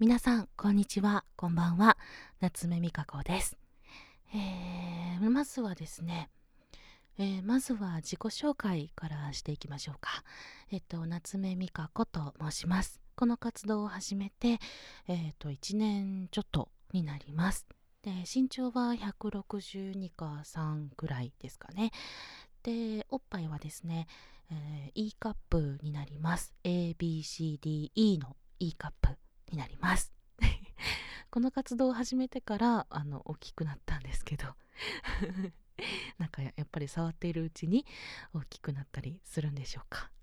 皆さんこんにちは、こんばんは。夏目美香子です。まずはですね、まずは自己紹介からしていきましょうか。夏目美香子と申します。この活動を始めて、1年ちょっとになります。で、身長は162か3ぐらいですかね。で、おっぱいはですね、E カップになります。ABCDE の E カップになります。この活動を始めてから大きくなったんですけどなんかやっぱり触っているうちに大きくなったりするんでしょうか。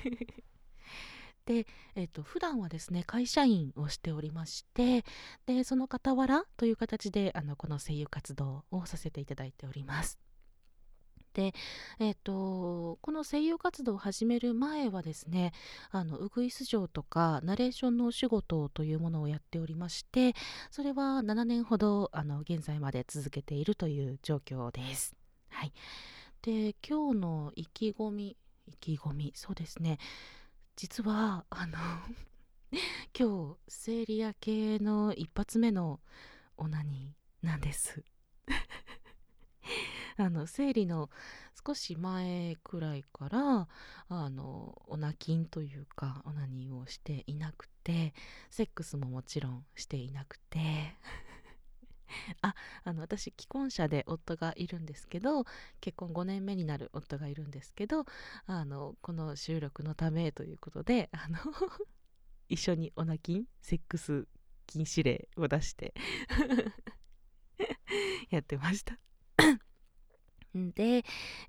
で、普段はですね会社員をしておりまして、でその傍らという形でこの声優活動をさせていただいております。で、この声優活動を始める前はですね、ウグイス嬢とかナレーションのお仕事というものをやっておりまして、それは7年ほど現在まで続けているという状況です。はい。で、今日の意気込み、そうですね。実は今日生理明けの一発目のオナニーなんです。生理の少し前くらいからオナキンというかオナニーをしていなくて、セックスももちろんしていなくてあ私既婚者で夫がいるんですけど、結婚5年目になる夫がいるんですけど、この収録のためということで一緒にオナキンセックス禁止令を出してやってました。で、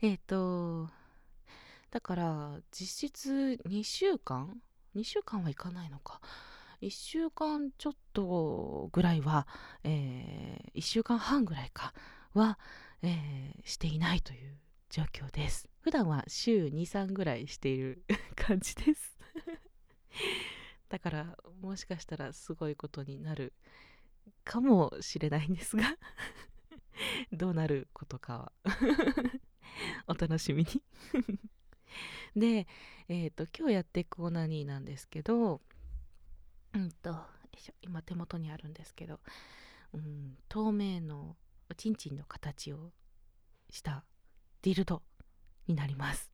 だから実質2週間2週間はいかないのか、1週間ちょっとぐらいは、1週間半ぐらいかは、していないという状況です。普段は週2、3ぐらいしている感じですだからもしかしたらすごいことになるかもしれないんですがどうなることかはお楽しみにで、今日やっていくオナニーなんですけど、よいしょ、今手元にあるんですけど、透明のおちんちんの形をしたディルドになります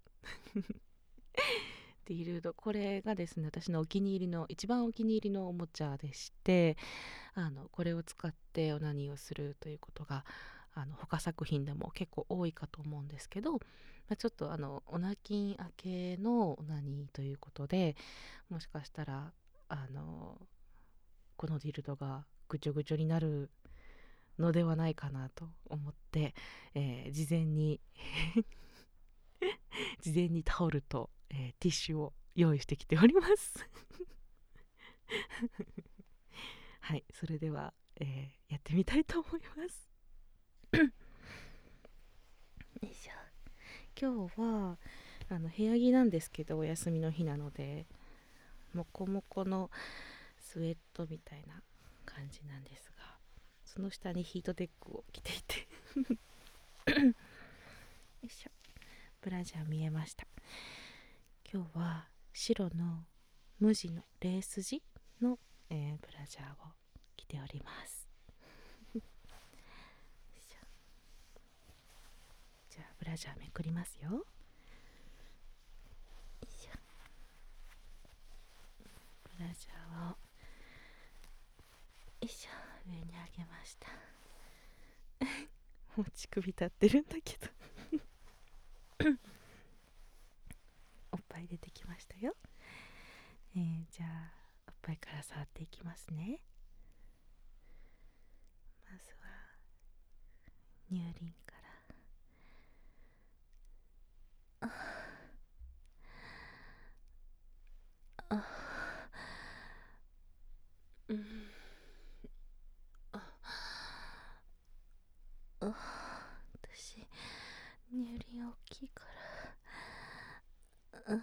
ディルド、これがですね、私のお気に入りの一番お気に入りのおもちゃでして、これを使ってオナニーをするということが他作品でも結構多いかと思うんですけど、ちょっとオナキン明けのオナニーということで、もしかしたらこのディルドがぐちょぐちょになるのではないかなと思って、事前に事前にタオルと、ティッシュを用意してきておりますはい、それでは、やってみたいと思いますよいしょ。今日は部屋着なんですけど、お休みの日なのでモコモコのスウェットみたいな感じなんですが、その下にヒートテックを着ていてよいしょ、ブラジャー見えました。今日は白の無地のレース地の、ブラジャーを着ておりますじゃあブラジャーめくりますよ。よいしょ、ブラジャーをよいしょ上に上げましたもう乳首立ってるんだけどおっぱい出てきましたよ。じゃあおっぱいから触っていきますね。まずは乳輪からあうんあ私乳輪大きいから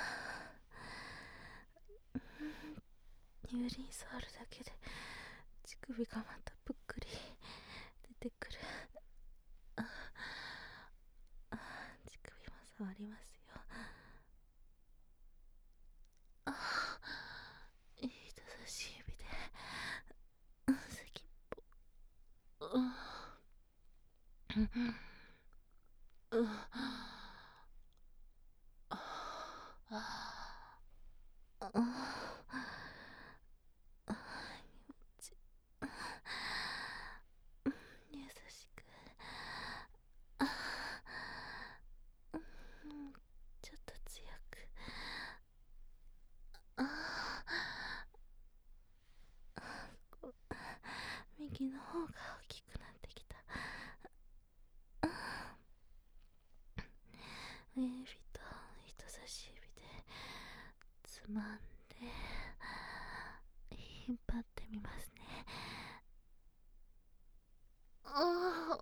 乳輪触るだけで乳首がまたぷっくり出てくる。乳首も触りますよ。人差し指でうん。優しく。ちょっと強く。右の方が大きくなってきた。親指と人差し指でつまんで引っ張ってみますね。あ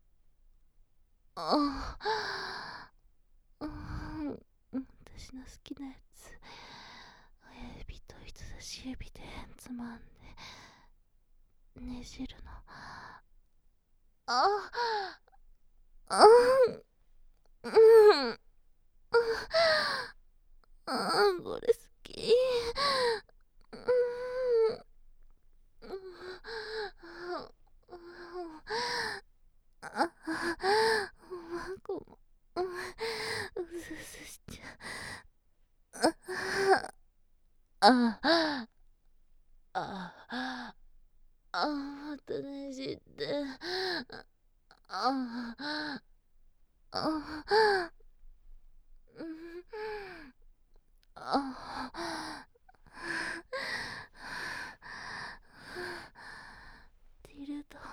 あ私の好きなやつ、親指と人差し指でつまんでねじるの。ああうんこれ好き。こもうすうすしちゃう。またねじって。ティルド、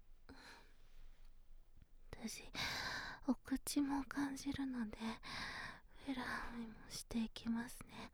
私お口も感じるのでフェラーメンもしていきますね。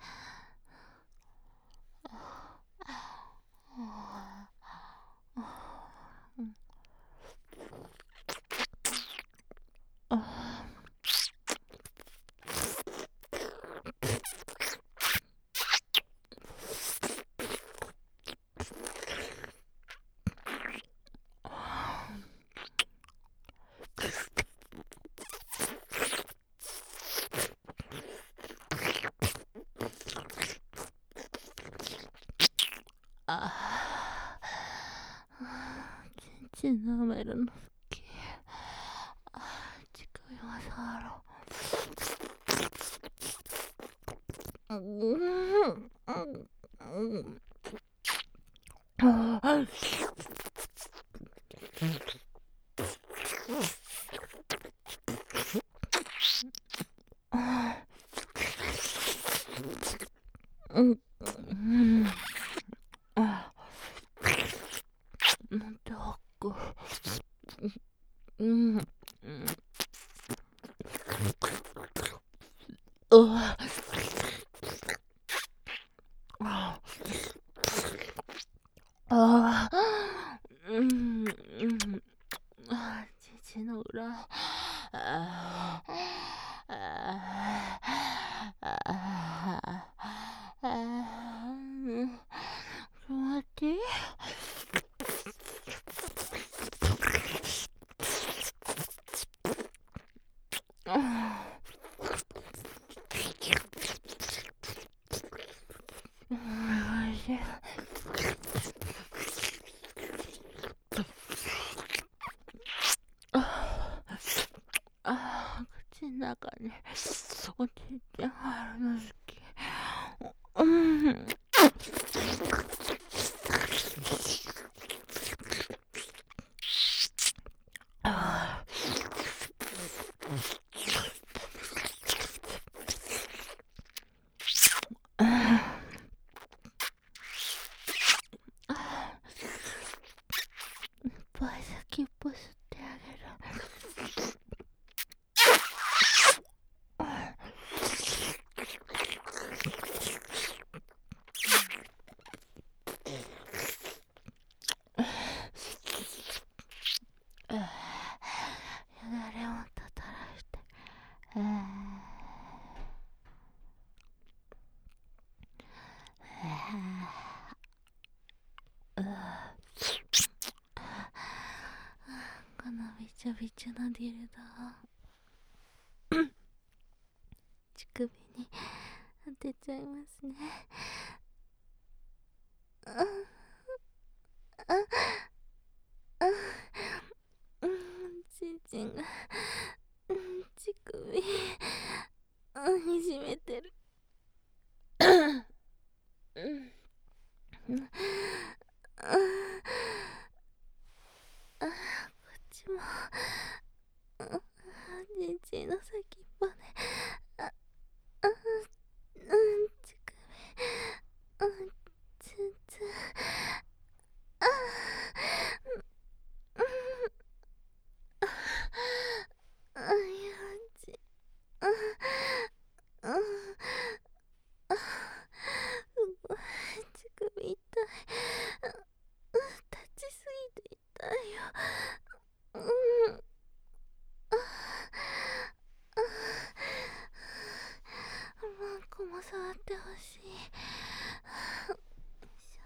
ちんちん舐めるの好き。乳首も触ろう。なんて吐く。父の裏。待って。口の中におちんちん入るの好き。ぱい先っぽ吸ってあげる。よだれもたたらして。このびちょびちょのディルドを乳首に当てちゃいますね。ちんちんがうん、こっちも、じんちんの先っぽで、あ、うん、乳首、ツンツン、あ、うん、よち、うん、うん、すごい、乳首痛い、立ちすぎて痛いよ、うん、マンコも触ってほしい。よいし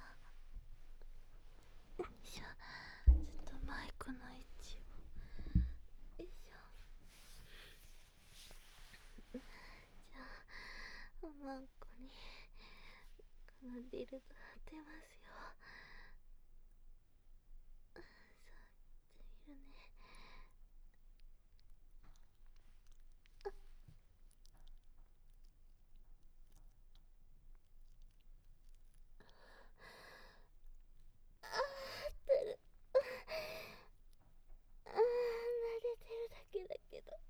ょ、よいしょ、ちょっとマイクの位置を、よいしょ。じゃあマンコにこのディルド当てますよ。触ってみるね。あーってる、慣れてるだけだけど、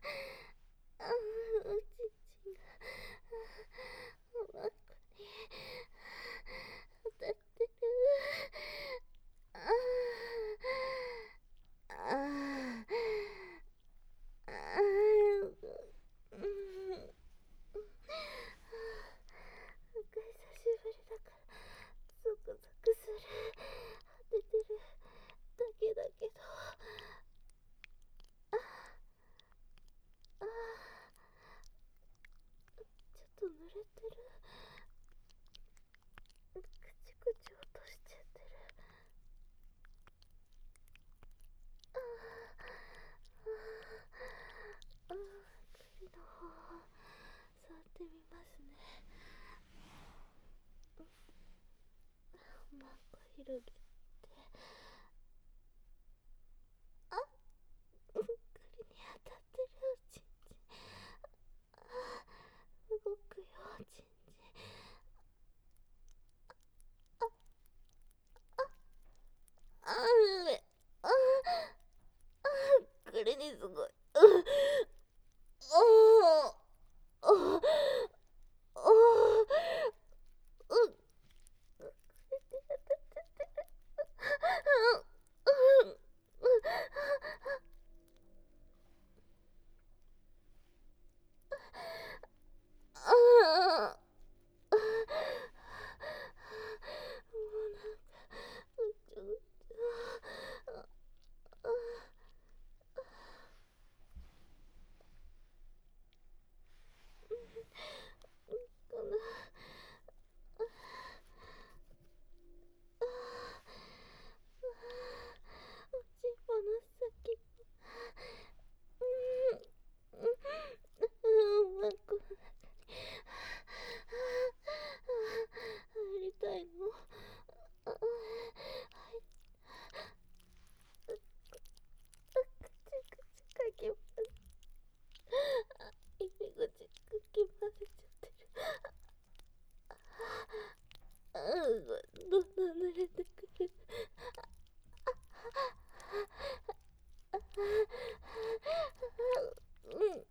おちんちんがマンコに当たってる。あーあーあー、うん、なんか久しぶりだからゾクゾクする。当ててるだけだけど、ああ、ちょっと濡れてる。くちくち落としちゃってる。ああ、首の方触ってみますね。マンコ広げて、あ、首に当たってるおちんちん。あ、動くよおちんちん。あれ、あこれにすごい、おおおあもうなんかうちょうちょ、このおちんぽの先、マンコの中に入りたいの。あ、はい、口かき混ぜ、入り口かき混ぜちゃってる。どんどん濡れてくる。うん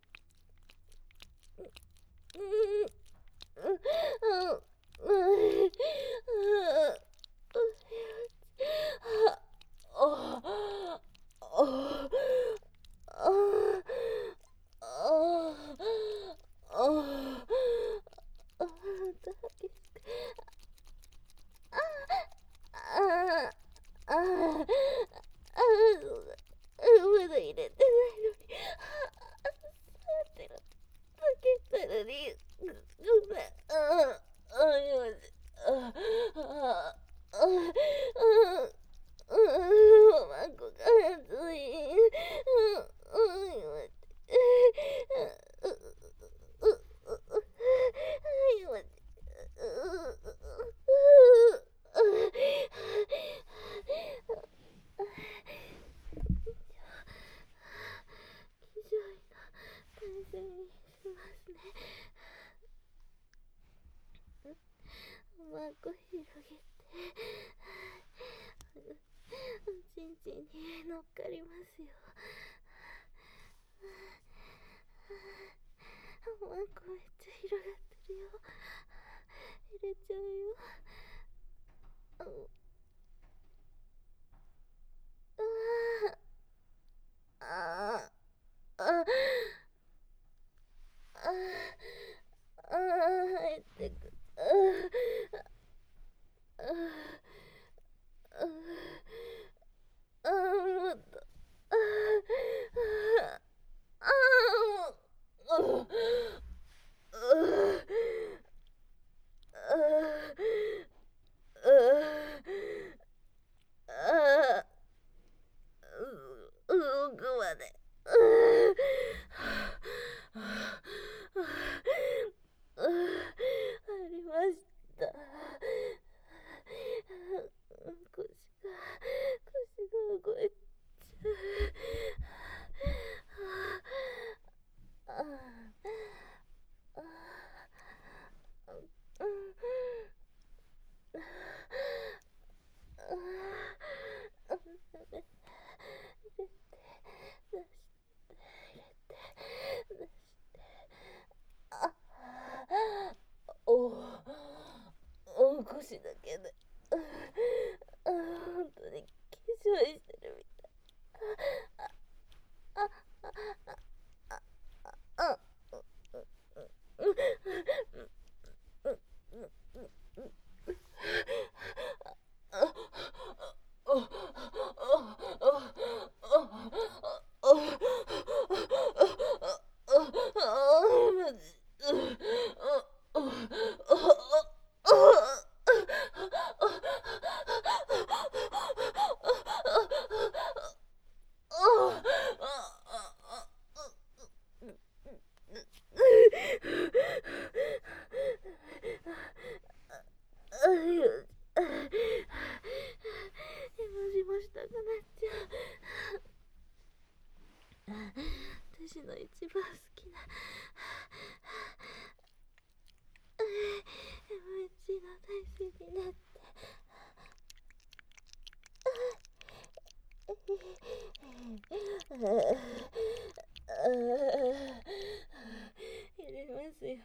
入れますよ。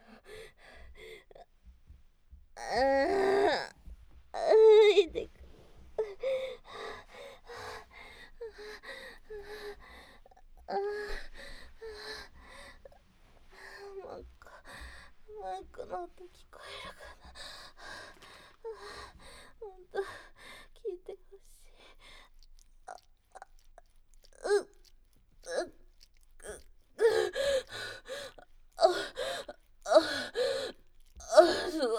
いてく。マックの音聞こえるかな。ほんと聞いてほしい。すご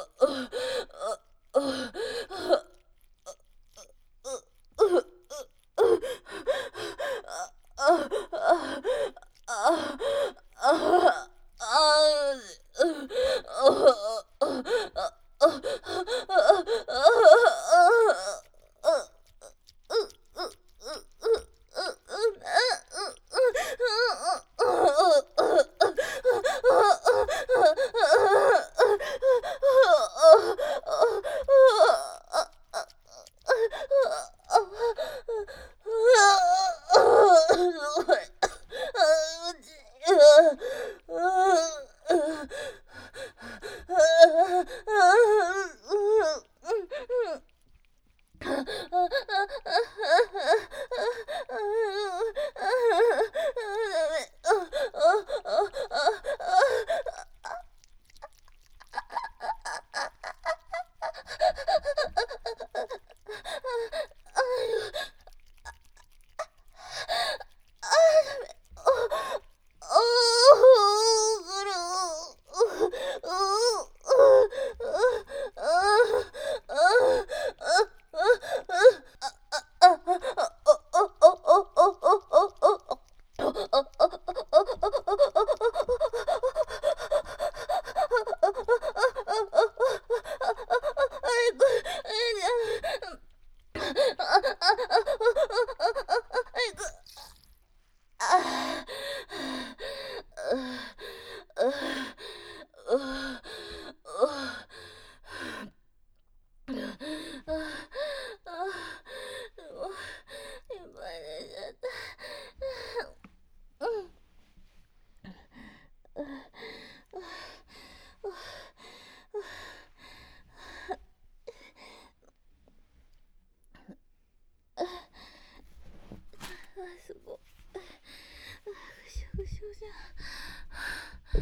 ぐしょぐしょじゃん。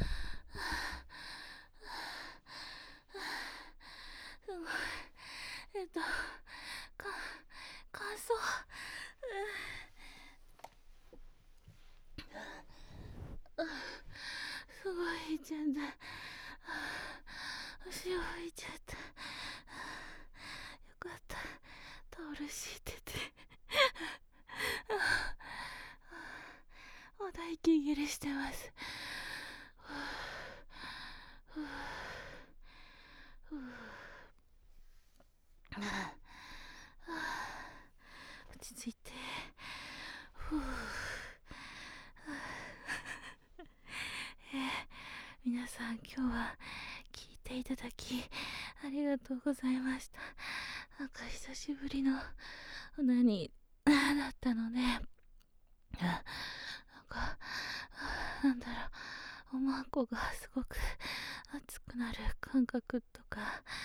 すごい。か乾燥。すごい痛んだ。足を拭いちゃった。よかった。タオル敷いてて。おだ息切れしてます。落ち着いて。皆さん今日は聞いていただきありがとうございました。なんか久しぶりの何だったので、なんかなんだろう、おまんこがすごく熱くなる感覚とか、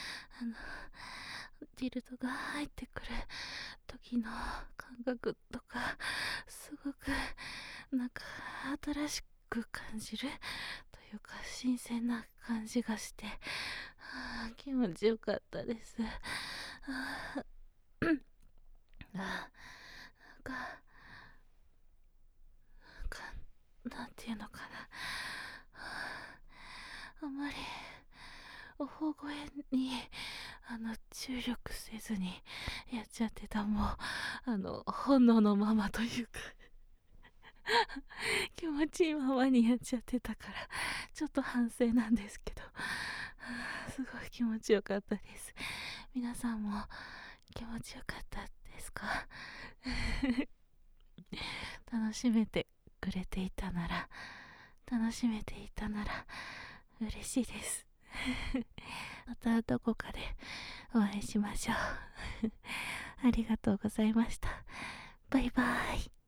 ディルドが入ってくる時の感覚とか、すごくなんか新しく感じるというか、新鮮な感じがして、気持ちよかったです。なんていうのかな、あんまり大声に注力せずにやっちゃってた。もう本能のままというか気持ちいいままにやっちゃってたから、ちょっと反省なんですけど、すごい気持ちよかったです。皆さんも気持ちよかったですか？楽しめてくれていたなら、楽しめていたなら嬉しいです。またどこかでお会いしましょう。ありがとうございました。バイバイ。